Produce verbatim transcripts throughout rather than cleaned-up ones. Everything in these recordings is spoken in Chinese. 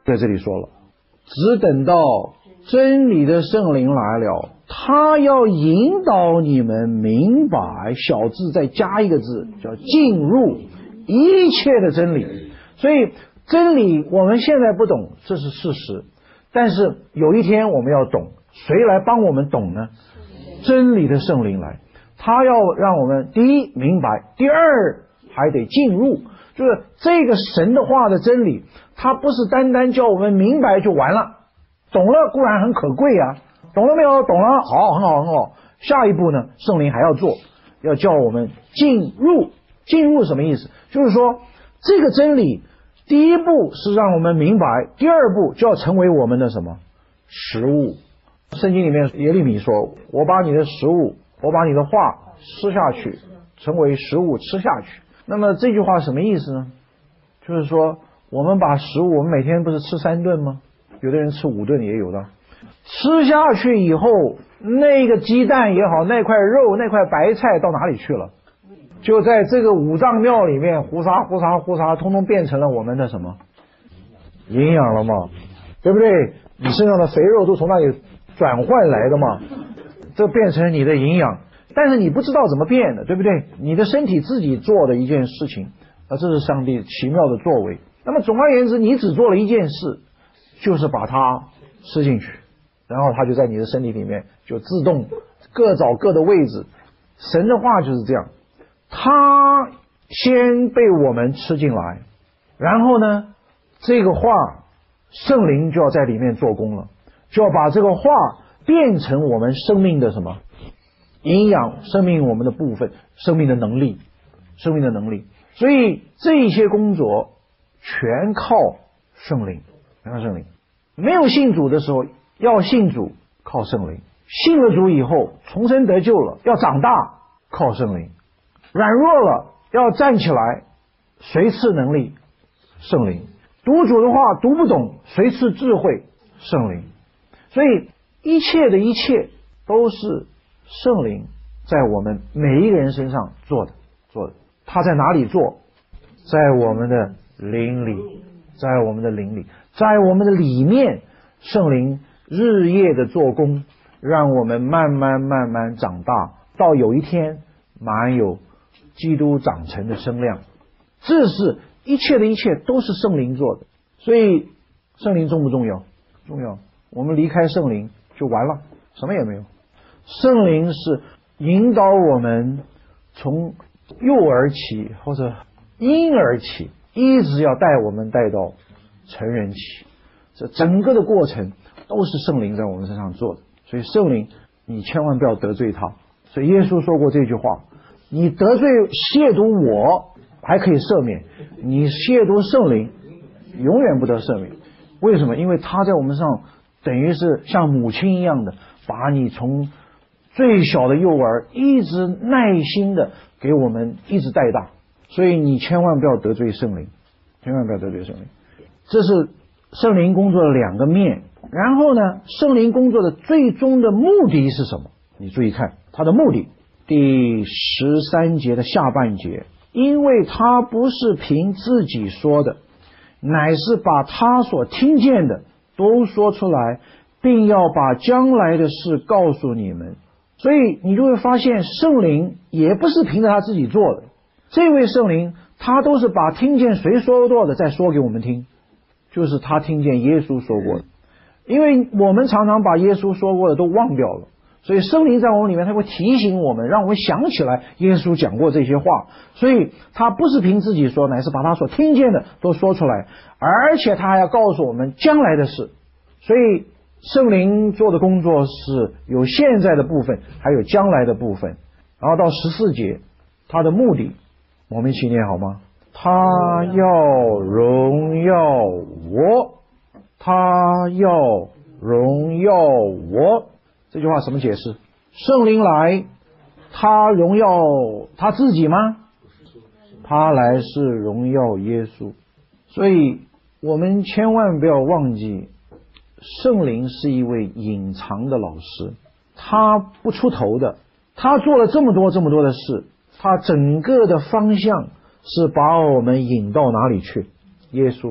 在这里说了，只等到真理的圣灵来了，他要引导你们明白，小字再加一个字，叫进入一切的真理。所以真理我们现在不懂，这是事实，但是有一天我们要懂，谁来帮我们懂呢？真理的圣灵来，他要让我们第一明白，第二还得进入，就是这个神的话的真理，他不是单单叫我们明白就完了，懂了固然很可贵啊，懂了没有？懂了，好，很好很好。下一步呢，圣灵还要做，要叫我们进入。进入什么意思？就是说这个真理第一步是让我们明白，第二步就要成为我们的什么？食物。圣经里面耶利米说，我把你的食物，我把你的话吃下去，成为食物吃下去。那么这句话什么意思呢？就是说我们把食物，我们每天不是吃三顿吗？有的人吃五顿也有的。吃下去以后，那个鸡蛋也好，那块肉，那块白菜到哪里去了？就在这个五脏庙里面呼沙呼沙呼沙，通通变成了我们的什么营养了嘛，对不对？你身上的肥肉都从那里转换来的嘛，这变成你的营养，但是你不知道怎么变的，对不对？你的身体自己做的一件事情，啊，这是上帝奇妙的作为。那么总而言之，你只做了一件事，就是把它吃进去，然后它就在你的身体里面就自动各找各的位置。神的话就是这样，他先被我们吃进来，然后呢，这个话圣灵就要在里面做工了，就要把这个话变成我们生命的什么营养，生命我们的部分，生命的能力，生命的能力。所以这一些工作全靠圣灵，全靠圣灵。没有信主的时候要信主，靠圣灵；信了主以后重生得救了，要长大，靠圣灵；软弱了要站起来，谁赐能力？圣灵。读主的话读不懂，谁赐智慧？圣灵。所以一切的一切都是圣灵在我们每一个人身上做的做的。他在哪里做？在我们的灵里，在我们的灵里，在我们的里面，圣灵日夜的做工，让我们慢慢慢慢长大，到有一天满有基督长成的身量。这是一切的一切都是圣灵做的。所以圣灵重不重要？重要。我们离开圣灵就完了，什么也没有。圣灵是引导我们从幼儿起或者婴儿起，一直要带我们带到成人起，这整个的过程都是圣灵在我们身上做的。所以圣灵你千万不要得罪他。所以耶稣说过这句话，你得罪亵渎我还可以赦免，你亵渎圣灵永远不得赦免。为什么？因为他在我们上等于是像母亲一样的把你从最小的幼儿一直耐心的给我们一直带大。所以你千万不要得罪圣灵，千万不要得罪圣灵。这是圣灵工作的两个面。然后呢，圣灵工作的最终的目的是什么？你注意看他的目的，第十三节的下半节，因为他不是凭自己说的，乃是把他所听见的都说出来，并要把将来的事告诉你们。所以你就会发现圣灵也不是凭着他自己做的，这位圣灵他都是把听见谁说过的再说给我们听，就是他听见耶稣说过的。因为我们常常把耶稣说过的都忘掉了，所以圣灵在我们里面他会提醒我们，让我们想起来耶稣讲过这些话。所以他不是凭自己说，乃是把他所听见的都说出来，而且他还要告诉我们将来的事。所以圣灵做的工作是有现在的部分还有将来的部分。然后到十四节他的目的我们一起念好吗？他要荣耀我，他要荣耀我。这句话什么解释？圣灵来他荣耀他自己吗？他来是荣耀耶稣。所以我们千万不要忘记，圣灵是一位隐藏的老师，他不出头的。他做了这么多这么多的事，他整个的方向是把我们引到哪里去？耶稣。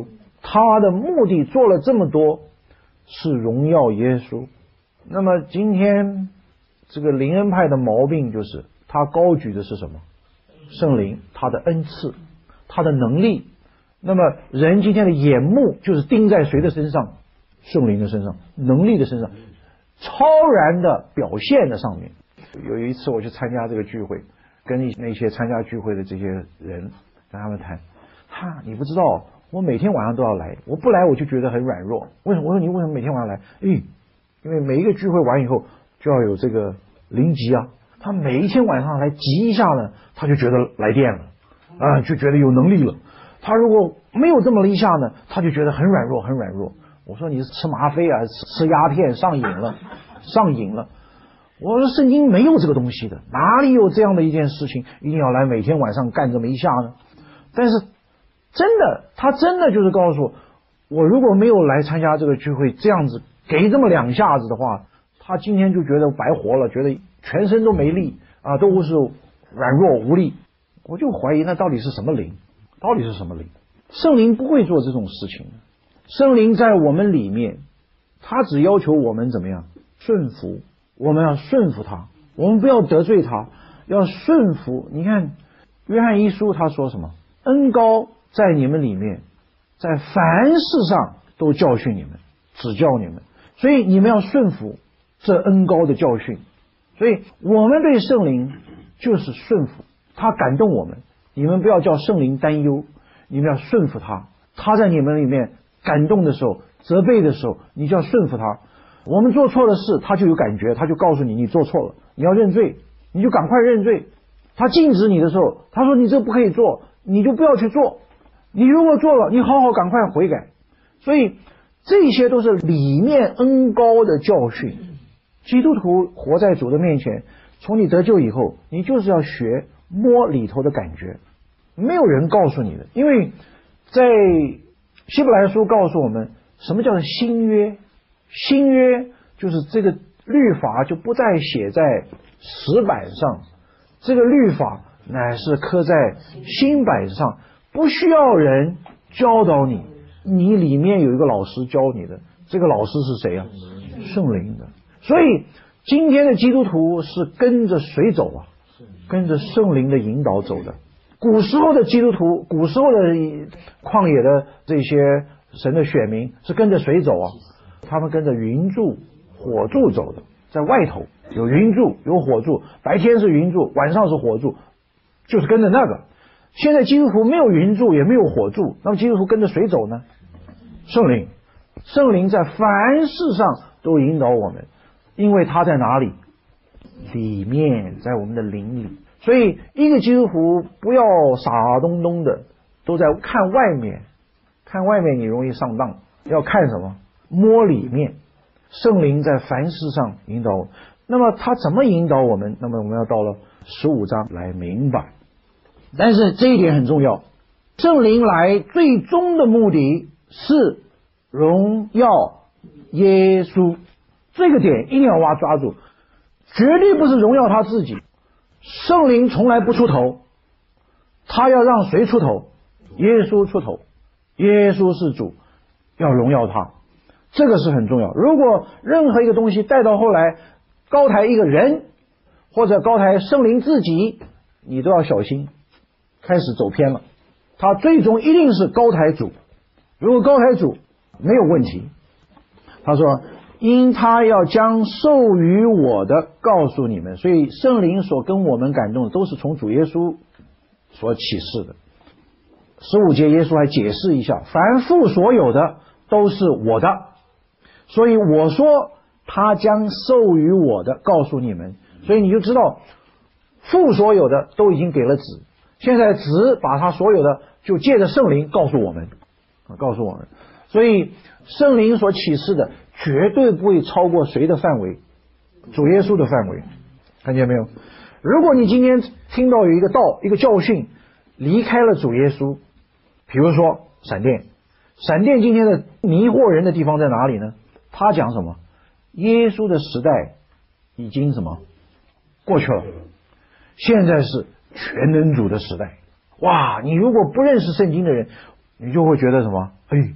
他的目的做了这么多，是荣耀耶稣。那么今天这个灵恩派的毛病就是，他高举的是什么？圣灵，他的恩赐，他的能力。那么人今天的眼目就是盯在谁的身上？圣灵的身上，能力的身上，超然的表现的上面。有一次我去参加这个聚会，跟那些参加聚会的这些人跟他们谈，哈，你不知道，我每天晚上都要来，我不来我就觉得很软弱。为什么？我说你为什么每天晚上来？诶，因为每一个聚会完以后就要有这个灵级啊，他每一天晚上来集一下呢，他就觉得来电了啊，就觉得有能力了。他如果没有这么一下呢，他就觉得很软弱，很软弱。我说你是吃吗啡啊，吃鸦片上瘾了，上瘾了。我说圣经没有这个东西的，哪里有这样的一件事情，一定要来每天晚上干这么一下呢？但是真的，他真的就是告诉我，我如果没有来参加这个聚会，这样子给这么两下子的话，他今天就觉得白活了，觉得全身都没力啊，都是软弱无力。我就怀疑那到底是什么灵？到底是什么灵？圣灵不会做这种事情。圣灵在我们里面，他只要求我们怎么样？顺服。我们要顺服他，我们不要得罪他，要顺服。你看约翰一书他说什么？恩膏在你们里面，在凡事上都教训你们，指教你们，所以你们要顺服这恩膏的教训。所以我们对圣灵就是顺服，他感动我们，你们不要叫圣灵担忧，你们要顺服他。他在你们里面感动的时候，责备的时候，你就要顺服他。我们做错了事，他就有感觉，他就告诉你你做错了，你要认罪，你就赶快认罪。他禁止你的时候，他说你这不可以做，你就不要去做。你如果做了，你好好赶快悔改。所以这些都是里面恩膏的教训。基督徒活在主的面前，从你得救以后，你就是要学摸里头的感觉，没有人告诉你的。因为在希伯来书告诉我们什么叫做新约。新约就是这个律法就不再写在石板上，这个律法乃是刻在新板上，不需要人教导你，你里面有一个老师教你的。这个老师是谁啊？圣灵的。所以今天的基督徒是跟着谁走啊？跟着圣灵的引导走的。古时候的基督徒，古时候的旷野的这些神的选民是跟着谁走啊？他们跟着云柱火柱走的，在外头有云柱有火柱，白天是云柱，晚上是火柱，就是跟着那个。现在基督徒没有云柱也没有火柱，那么基督徒跟着谁走呢？圣灵。圣灵在凡事上都引导我们，因为他在哪里？里面，在我们的灵里。所以一个基督徒不要傻东东的都在看外面，看外面你容易上当，要看什么？摸里面。圣灵在凡事上引导我们，那么他怎么引导我们？那么我们要到了十五章来明白。但是这一点很重要，圣灵来最终的目的是荣耀耶稣，这个点一定要挖抓住，绝对不是荣耀他自己。圣灵从来不出头，他要让谁出头？耶稣出头，耶稣是主，要荣耀他，这个是很重要。如果任何一个东西带到后来高抬一个人，或者高抬圣灵自己，你都要小心，开始走偏了。他最终一定是高抬主，如果高抬主没有问题。他说因他要将授予我的告诉你们，所以圣灵所跟我们感动的都是从主耶稣所启示的。十五节耶稣还解释一下，凡父所有的都是我的，所以我说他将授予我的告诉你们，所以你就知道父所有的都已经给了子，现在子把他所有的就借着圣灵告诉我们，告诉我们。所以圣灵所启示的绝对不会超过谁的范围？主耶稣的范围。看见没有？如果你今天听到有一个道，一个教训离开了主耶稣，比如说闪电，闪电今天的迷惑人的地方在哪里呢？他讲什么？耶稣的时代已经什么过去了，现在是全能主的时代。哇，你如果不认识圣经的人，你就会觉得什么？哎，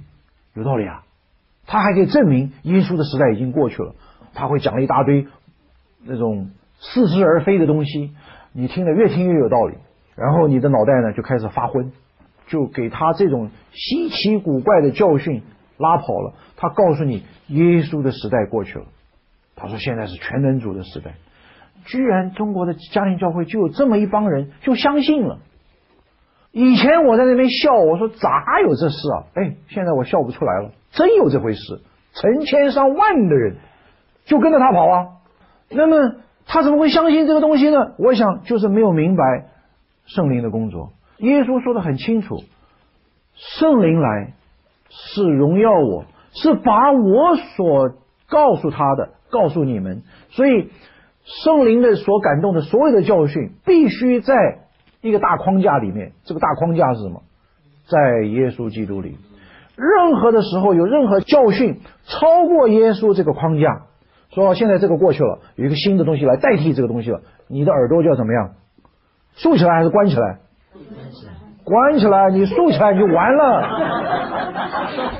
有道理啊。他还可以证明耶稣的时代已经过去了，他会讲了一大堆那种似是而非的东西，你听得越听越有道理，然后你的脑袋呢就开始发昏，就给他这种稀奇古怪的教训拉跑了。他告诉你耶稣的时代过去了，他说现在是全能主的时代。居然中国的家庭教会就有这么一帮人就相信了。以前我在那边笑，我说咋有这事啊？哎，现在我笑不出来了，真有这回事，成千上万的人就跟着他跑啊。那么他怎么会相信这个东西呢？我想就是没有明白圣灵的工作。耶稣说得很清楚，圣灵来是荣耀我，是把我所告诉他的告诉你们。所以圣灵的所感动的所有的教训必须在一个大框架里面。这个大框架是什么？在耶稣基督里。任何的时候有任何教训超过耶稣这个框架，说现在这个过去了，有一个新的东西来代替这个东西了，你的耳朵就要怎么样？竖起来还是关起来？关起来。你竖起来你就完了。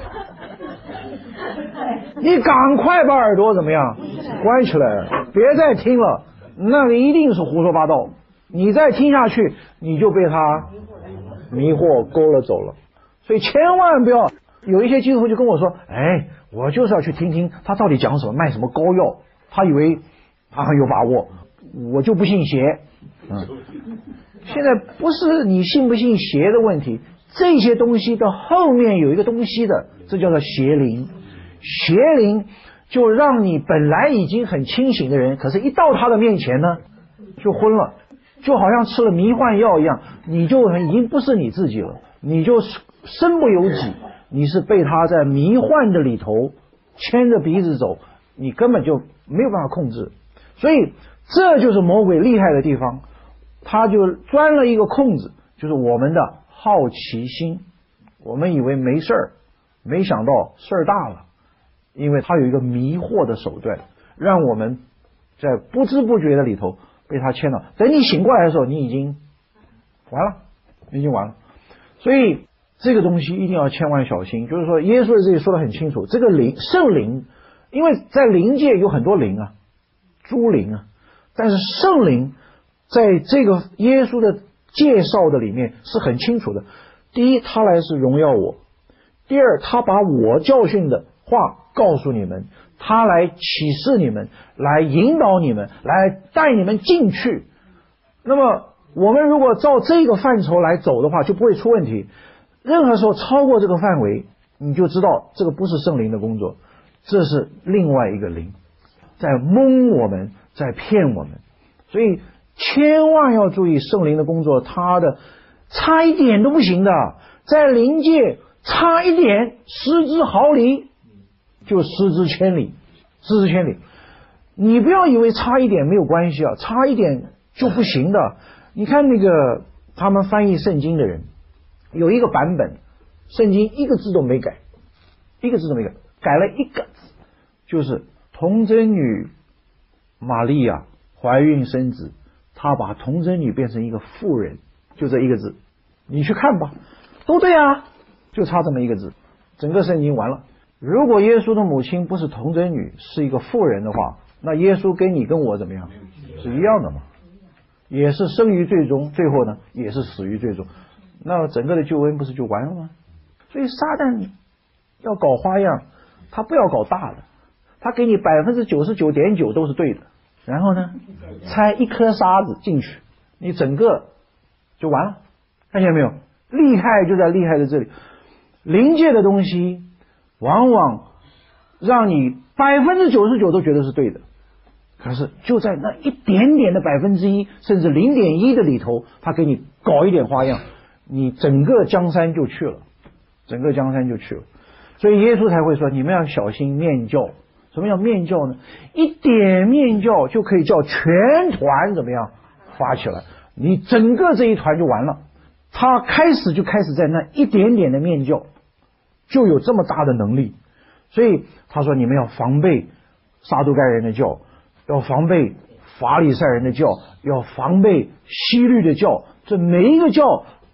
你赶快把耳朵怎么样？关起来，别再听了，那个一定是胡说八道。你再听下去，你就被他迷惑勾了走了。所以千万不要，有一些基督徒就跟我说，哎，我就是要去听听他到底讲什么，卖什么膏药，他以为他很有把握，我就不信邪。嗯，现在不是你信不信邪的问题，这些东西的后面有一个东西的，这叫做邪灵。邪灵就让你本来已经很清醒的人，可是一到他的面前呢就昏了，就好像吃了迷幻药一样，你就已经不是你自己了，你就身不由己，你是被他在迷幻的里头牵着鼻子走，你根本就没有办法控制。所以这就是魔鬼厉害的地方，他就钻了一个空子，就是我们的好奇心。我们以为没事儿，没想到事儿大了，因为他有一个迷惑的手段，让我们在不知不觉的里头被他牵到。等你醒过来的时候，你已经完了，你已经完了。所以这个东西一定要千万小心。就是说耶稣在这里说得很清楚，这个灵圣灵，因为在灵界有很多灵啊，诸灵啊，但是圣灵在这个耶稣的介绍的里面是很清楚的。第一，他来是荣耀我；第二，他把我教训的话告诉你们，他来启示你们，来引导你们，来带你们进去。那么我们如果照这个范畴来走的话，就不会出问题。任何时候超过这个范围，你就知道这个不是圣灵的工作，这是另外一个灵在蒙我们，在骗我们。所以千万要注意圣灵的工作，他的差一点都不行的，在灵界差一点失之毫厘就失之千里，失之千里。你不要以为差一点没有关系啊，差一点就不行的。你看那个他们翻译圣经的人，有一个版本圣经一个字都没改，一个字都没改，改了一个字，就是童贞女玛利亚怀孕生子，他把童贞女变成一个妇人，就这一个字。你去看吧，都对啊，就差这么一个字，整个圣经完了。如果耶稣的母亲不是童贞女，是一个妇人的话，那耶稣跟你跟我怎么样？是一样的嘛，也是生于罪中，最后呢也是死于罪中，那整个的救恩不是就完了吗？所以撒旦要搞花样，他不要搞大的，他给你百分之九十九点九都是对的，然后呢拆一颗沙子进去，你整个就完了。看见没有？厉害就在厉害在这里。灵界的东西往往让你百分之九十九都觉得是对的，可是就在那一点点的百分之一甚至零点一的里头，他给你搞一点花样，你整个江山就去了，整个江山就去了。所以耶稣才会说你们要小心面教。什么叫面教呢？一点面教就可以叫全团怎么样发起来，你整个这一团就完了。他开始就开始在那一点点的面教就有这么大的能力。所以他说你们要防备撒都该人的教，要防备法利赛人的教，要防备希律的教，这每一个教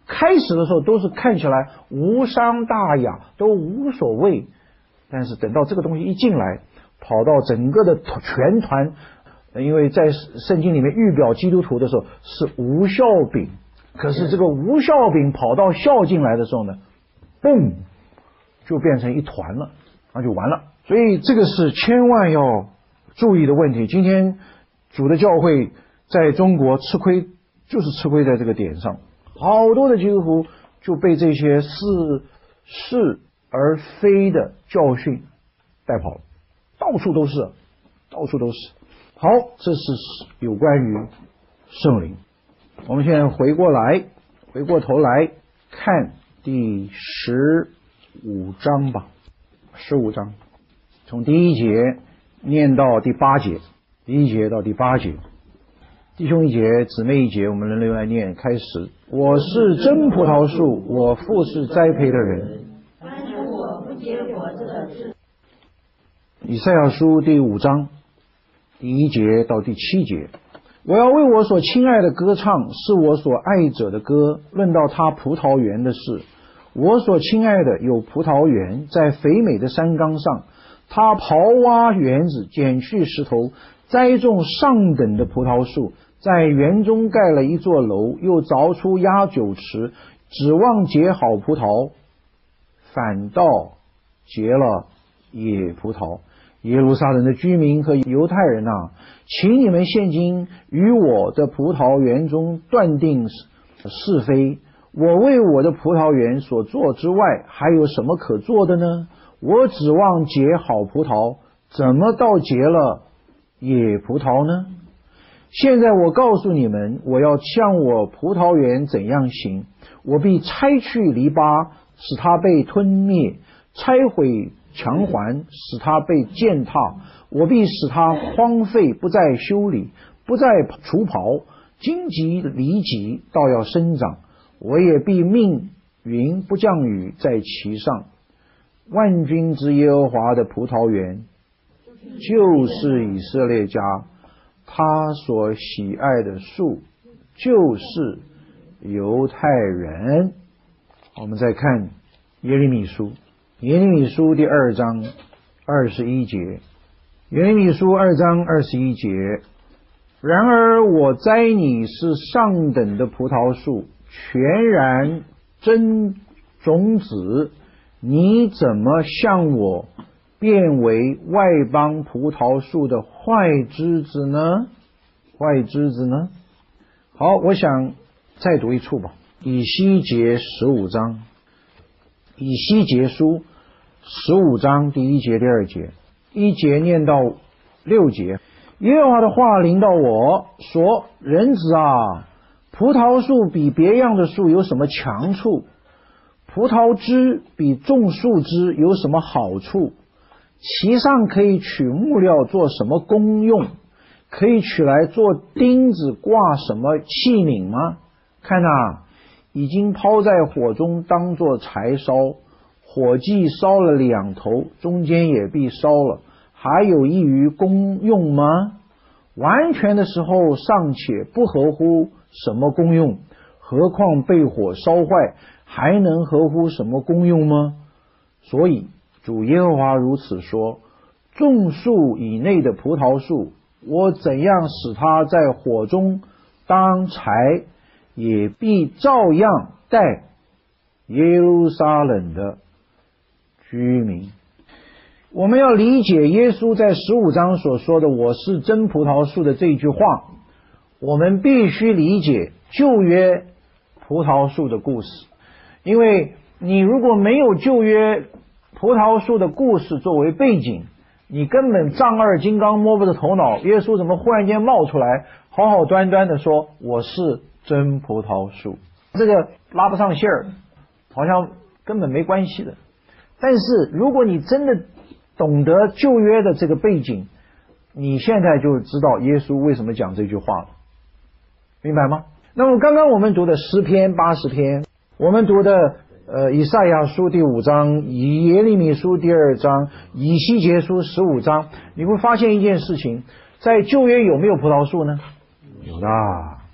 开始的时候都是看起来无伤大雅，都无所谓，但是等到这个东西一进来，跑到整个的全团，因为在圣经里面预表基督徒的时候是无酵饼，可是这个无酵饼跑到酵进来的时候呢，嘣，就变成一团了，那就完了。所以这个是千万要注意的问题。今天主的教会在中国吃亏，就是吃亏在这个点上，好多的基督徒就被这些似是而非的教训带跑了，到处都是，到处都是。好，这是有关于圣灵。我们现在回过来，回过头来看第十五章吧。十五章从第一节念到第八节，第一节到第八节，弟兄一节，姊妹一节，我们轮流来念。开始，我是真葡萄树，我父是栽培的人， 凡是我不结果子的是。 以赛亚书第五章第一节到第七节，我要为我所亲爱的歌唱，是我所爱者的歌。论到他葡萄园的事，我所亲爱的有葡萄园，在肥美的山冈上，他刨挖园子，剪去石头，栽种上等的葡萄树，在园中盖了一座楼，又凿出压酒池，指望结好葡萄，反倒结了野葡萄。耶路撒冷的居民和犹太人啊，请你们现今与我的葡萄园中断定是非。我为我的葡萄园所做之外，还有什么可做的呢？我指望结好葡萄，怎么倒结了野葡萄呢？现在我告诉你们，我要向我葡萄园怎样行，我必拆去篱笆，使它被吞灭，拆毁墙环，使它被践踏，我必使它荒废，不再修理，不再除刨，荆棘离棘，倒要生长。我也必命云不降雨在其上。万军之耶和华的葡萄园就是以色列家，他所喜爱的树就是犹太人。我们再看耶利米书，耶利米书第二章二十一节，耶利米书二章二十一节，然而我栽你是上等的葡萄树，全然真种子，你怎么向我变为外邦葡萄树的坏枝子呢？坏枝子呢？好，我想再读一处吧。以西结十五章，以西结书十五章第一节第二节，一节念到六节。耶和华的话临到我说，人子啊，葡萄树比别样的树有什么强处？葡萄枝比种树枝有什么好处？其上可以取木料做什么功用？可以取来做钉子挂什么器皿吗？看啊，已经抛在火中当作柴烧，火既烧了两头，中间也必烧了，还有益于功用吗？完全的时候尚且不合乎什么功用，何况被火烧坏，还能合乎什么功用吗？所以主耶和华如此说，种树以内的葡萄树，我怎样使它在火中当柴，也必照样待耶路撒冷的居民。我们要理解耶稣在十五章所说的我是真葡萄树的这句话，我们必须理解旧约葡萄树的故事。因为你如果没有旧约葡萄树的故事作为背景，你根本丈二金刚摸不着头脑，耶稣怎么忽然间冒出来好好端端的说我是真葡萄树，这个拉不上线儿，好像根本没关系的。但是如果你真的懂得旧约的这个背景，你现在就知道耶稣为什么讲这句话了，明白吗？那么刚刚我们读的诗篇八十篇，我们读的呃以赛亚书第五章，以耶利米书第二章，以西结书十五章，你会发现一件事情，在旧约有没有葡萄树呢？有的。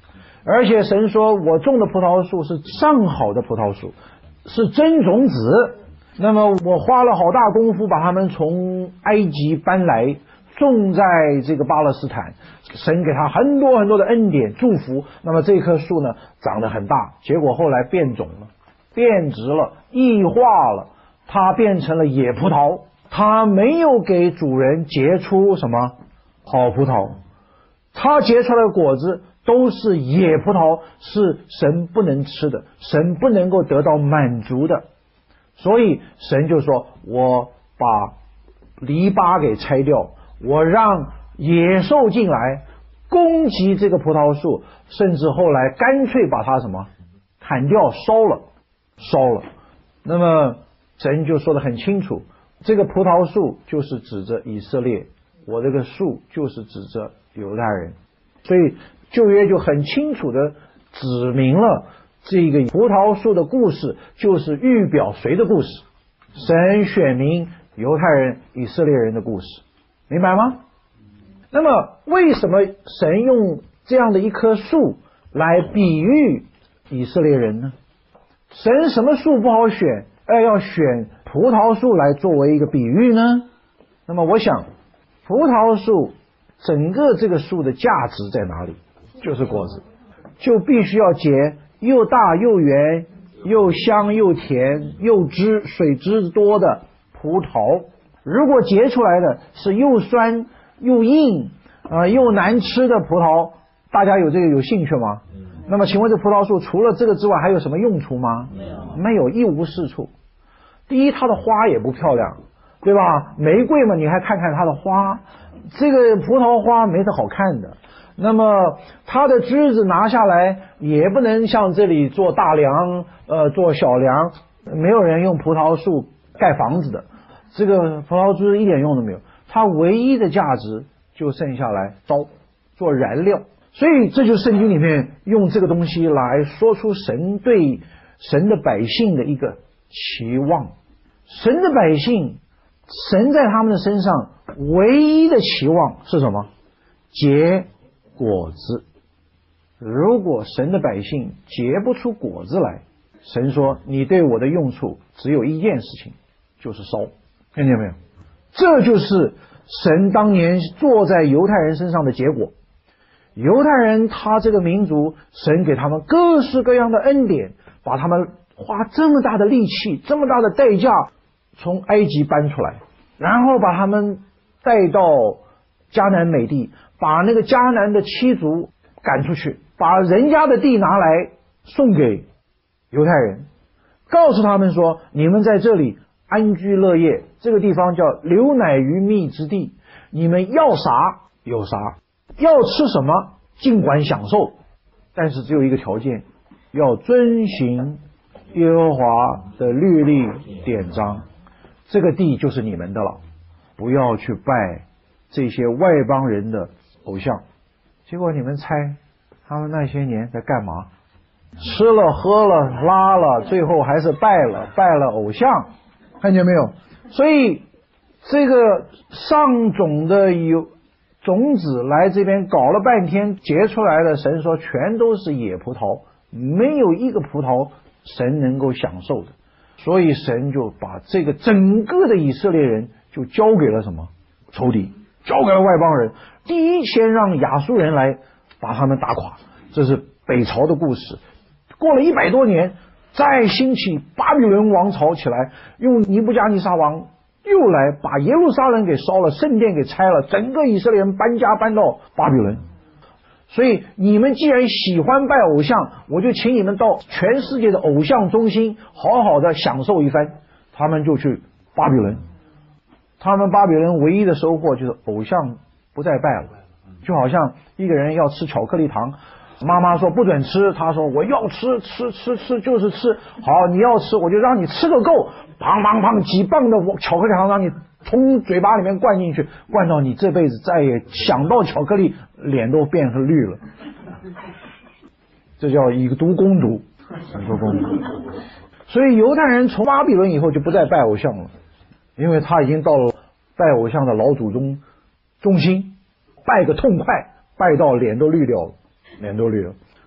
而且神说我种的葡萄树是上好的葡萄树，是真种子。那么我花了好大功夫把他们从埃及搬来，种在这个巴勒斯坦，神给他很多很多的恩典祝福。那么这棵树呢长得很大，结果后来变种了，变质了，异化了，它变成了野葡萄，它没有给主人结出什么好葡萄，它结出来的果子都是野葡萄，是神不能吃的，神不能够得到满足的。所以神就说我把篱笆给拆掉，我让野兽进来攻击这个葡萄树，甚至后来干脆把它什么砍掉烧了烧了。那么神就说得很清楚，这个葡萄树就是指着以色列，我这个树就是指着犹太人。所以旧约就很清楚的指明了这个葡萄树的故事就是预表谁的故事？神选民犹太人以色列人的故事，明白吗？那么为什么神用这样的一棵树来比喻以色列人呢？神什么树不好选，而要选葡萄树来作为一个比喻呢？那么我想葡萄树整个这个树的价值在哪里？就是果子，就必须要结又大又圆又香又甜又汁水汁多的葡萄。如果结出来的是又酸又硬呃又难吃的葡萄，大家有这个有兴趣吗？那么请问这葡萄树除了这个之外还有什么用处吗？没有，没有，一无是处。第一，它的花也不漂亮，对吧？玫瑰嘛，你还看看它的花，这个葡萄花没得好看的。那么它的枝子拿下来也不能像这里做大梁呃做小梁，没有人用葡萄树盖房子的，这个葡萄枝一点用都没有，它唯一的价值就剩下来烧做燃料。所以这就是圣经里面用这个东西来说出神对神的百姓的一个期望。神的百姓，神在他们的身上唯一的期望是什么？结果子。如果神的百姓结不出果子来，神说你对我的用处只有一件事情，就是烧。看见没有？这就是神当年坐在犹太人身上的结果。犹太人他这个民族，神给他们各式各样的恩典，把他们花这么大的力气这么大的代价从埃及搬出来，然后把他们带到迦南美地，把那个迦南的七族赶出去，把人家的地拿来送给犹太人，告诉他们说你们在这里安居乐业，这个地方叫流奶与蜜之地，你们要啥有啥，要吃什么尽管享受，但是只有一个条件，要遵行耶和华的律例典章，这个地就是你们的了，不要去拜这些外邦人的偶像。结果你们猜他们那些年在干嘛？吃了喝了拉了，最后还是拜了拜了偶像，看见没有？所以这个上种的有种子来这边搞了半天，结出来的神说全都是野葡萄，没有一个葡萄神能够享受的。所以神就把这个整个的以色列人就交给了什么？仇敌，交给了外邦人。第一，先让亚述人来把他们打垮，这是北朝的故事。过了一百多年，再兴起巴比伦王朝起来，用尼布甲尼撒王又来把耶路撒冷给烧了，圣殿给拆了，整个以色列人搬家搬到巴比伦。所以你们既然喜欢拜偶像，我就请你们到全世界的偶像中心好好的享受一番。他们就去巴比伦，他们巴比伦唯一的收获就是偶像不再拜了。就好像一个人要吃巧克力糖，妈妈说不准吃，他说我要吃，吃吃吃就是吃，好，你要吃我就让你吃个够，砰砰砰几磅的巧克力糖让你从嘴巴里面灌进去，灌到你这辈子再也想到巧克力脸都变成绿了。这叫以毒攻毒，以毒攻毒。所以犹太人从巴比伦以后就不再拜偶像了，因为他已经到了拜偶像的老祖宗中心，拜个痛快，拜到脸都绿掉了，脸都绿了。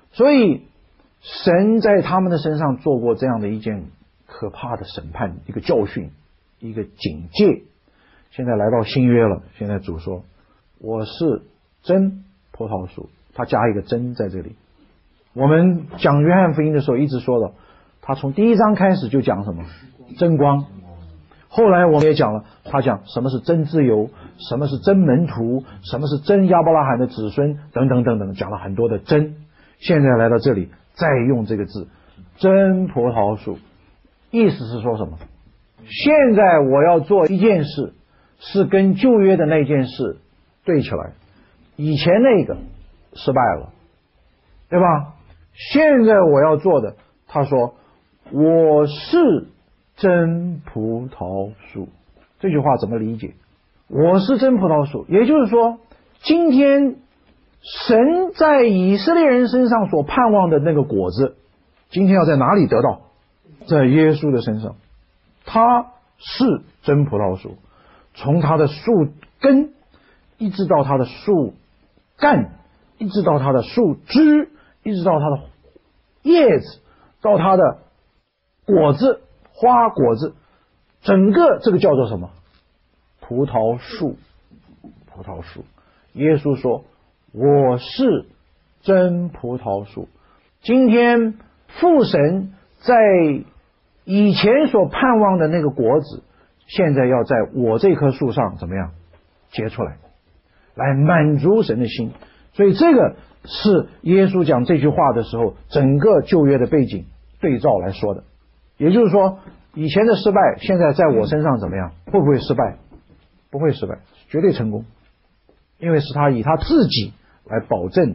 所以神在他们的身上做过这样的一件可怕的审判，一个教训，一个警戒。现在来到新约了，现在主说我是真葡萄树，他加一个真在这里。我们讲约翰福音的时候一直说的，他从第一章开始就讲什么真光，后来我们也讲了，他讲什么是真自由，什么是真门徒，什么是真亚伯拉罕的子孙，等等等等，讲了很多的真。现在来到这里再用这个字真葡萄树，意思是说什么？现在我要做一件事，是跟旧约的那件事对起来，以前那个失败了，对吧？现在我要做的，他说我是真葡萄树。这句话怎么理解？我是真葡萄树，也就是说今天神在以色列人身上所盼望的那个果子，今天要在哪里得到？在耶稣的身上。他是真葡萄树，从他的树根一直到他的树干，一直到他的树枝，一直到他的叶子，到他的果子花果子，整个这个叫做什么？葡萄树。葡萄树。耶稣说我是真葡萄树。今天父神在以前所盼望的那个果子，现在要在我这棵树上怎么样结出来，来满足神的心。所以这个是耶稣讲这句话的时候整个旧约的背景对照来说的。也就是说以前的失败现在在我身上怎么样？会不会失败？不会失败，绝对成功，因为是他以他自己来保证。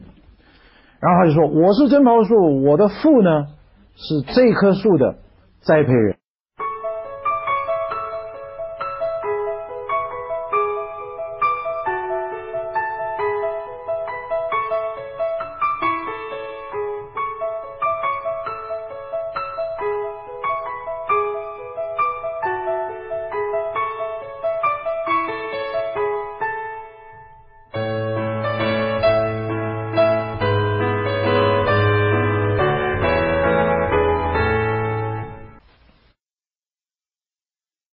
然后他就说我是真葡萄树，我的父呢是这棵树的栽培人。